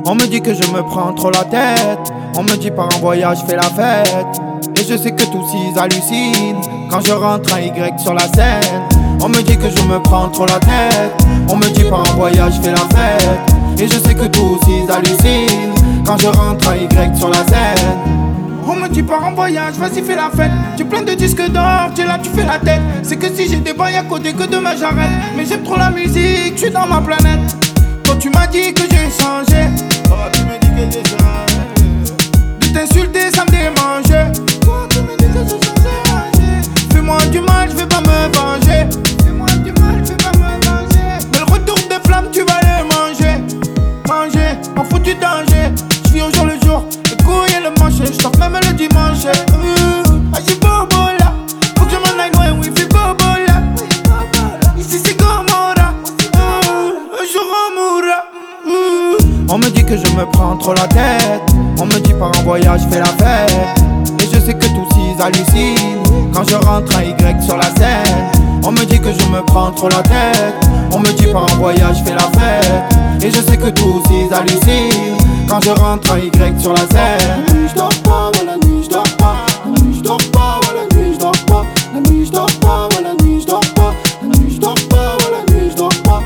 On me dit que je me prends trop la tête. On me dit par en voyage fais la fête. Et je sais que tous ils hallucinent quand je rentre en Y sur la scène. On me dit que je me prends trop la tête. On me dit par en voyage fais la fête. Et je sais que tous ils hallucinent quand je rentre en Y sur la scène. On me dit pars en voyage, vas-y fais la fête. Tu plein de disques d'or, tu es là, tu fais la tête. C'est que si j'ai des bails à côté que demain j'arrête. Mais j'aime trop la musique, je suis dans ma planète. Toi tu m'as dit que j'ai changé. Oh tu me dis que j'ai changé. De t'insulter ça me démangeait. Toi tu me dis que j'ai changé. Fais-moi du mal, je vais pas me venger. Fais-moi du mal, je vais pas me venger. Mais le retour des flammes tu vas les manger. Manger, en foutu danger. Je vis au jour le jour. Et le manche, je tape même le dimanche. J'ai bobo là, faut que je m'en aille loin, oui, fais bobo là. Ici c'est Gomorrah, un jour on mourra. On me dit que je me prends trop la tête. On me dit par en voyage fais la fête. Et je sais que tous ils hallucinent quand je rentre en Y sur la scène. On me dit que je me prends trop la tête. On me dit par en voyage fais la fête. Et je sais que tous ils hallucinent quand je rentre en Y sur la scène. La nuit je dors pas, ouais, la nuit je dors pas. La nuit je dors pas, ouais, la nuit je dors pas. La nuit je dors pas, ouais, la nuit je dors pas. La nuit je dors pas, ouais, la nuit je dors pas.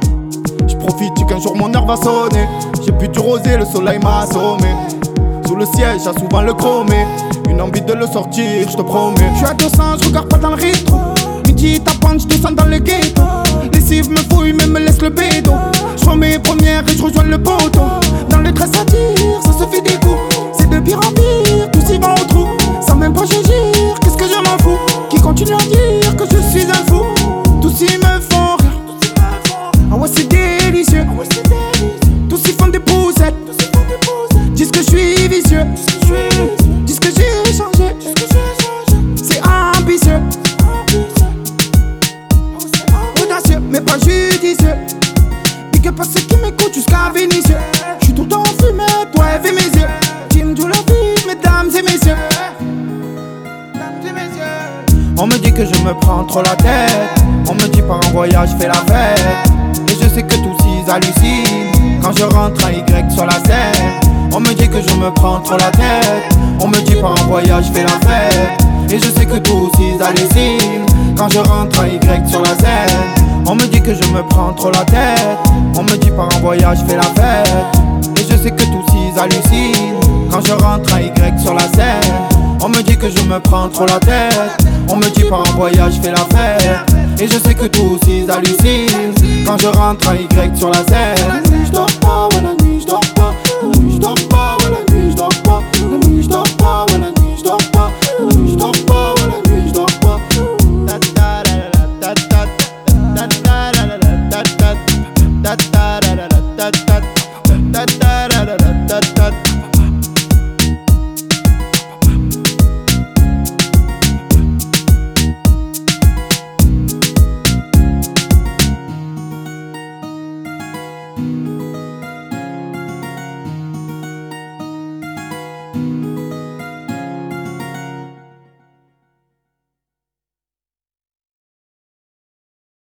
Je profite qu'un jour mon heure va sonner. J'ai bu du rosé, le soleil m'a assommé. Sous le siège, j'ai souvent le chromé. Une envie de le sortir, je te promets. Je suis à 200, je regarde pas dans le rétro. Midi tapante, je descends dans le ghetto. Les cives me fouillent, mais me laisse le bédo. Je prends mes premières et je rejoins le poteau. Dans le dress à tir, ça se fait des coups. C'est de pire en pire, tous y vont au trou. Sans même pas j'agir, qu'est-ce que je m'en fous. Qui continue à dire que je suis un fou. Tous y me font rire. Ah ouais c'est délicieux. Tous y font des poussettes. Disent que je suis vicieux. Disent que j'ai changé. C'est ambitieux. Audacieux mais pas judicieux. Big up à ceux qui m'écoutent jusqu'à Vénitieux. J'suis tout le temps en fumée, toi et mes yeux. Team de la vie, mesdames et messieurs. On me dit que je me prends trop la tête. On me dit par en voyage fais la fête. Et je sais que tous ils hallucinent quand je rentre en Y sur la scène. On me dit que je me prends trop la tête. On me dit par en voyage fais la fête. Et je sais que tous ils hallucinent quand je rentre en Y sur la scène. On me dit que je me prends trop la tête. On me dit par en voyage fais la fête. Et je sais que tous ils hallucinent quand je rentre en Y sur la scène. On me dit que je me prends trop la tête. On me dit par en voyage fais la fête. Et je sais que tous ils hallucinent quand je rentre en Y sur la scène. La nuit je dors pas, ouais, la nuit